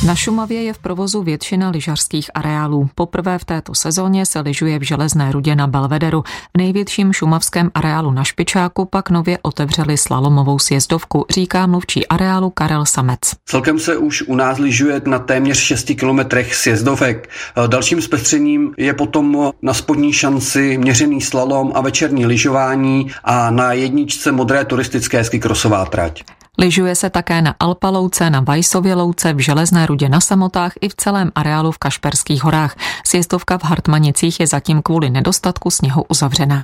Na Šumavě je v provozu většina lyžařských areálů. Poprvé v této sezóně se lyžuje v Železné Rudě na Belvederu. V největším šumavském areálu na Špičáku pak nově otevřeli slalomovou sjezdovku, říká mluvčí areálu Karel Samec. Celkem se už u nás lyžuje na téměř 6 kilometrech sjezdovek. Dalším zpestřením je potom na spodní šanci měřený slalom a večerní lyžování a na jedničce modré turistické skikrosová trať. Lyžuje se také na Alpalouce, na Vajsově louce, v Železné Rudě na Samotách i v celém areálu v Kašperských horách. Sjezdovka v Hartmanicích je zatím kvůli nedostatku sněhu uzavřena.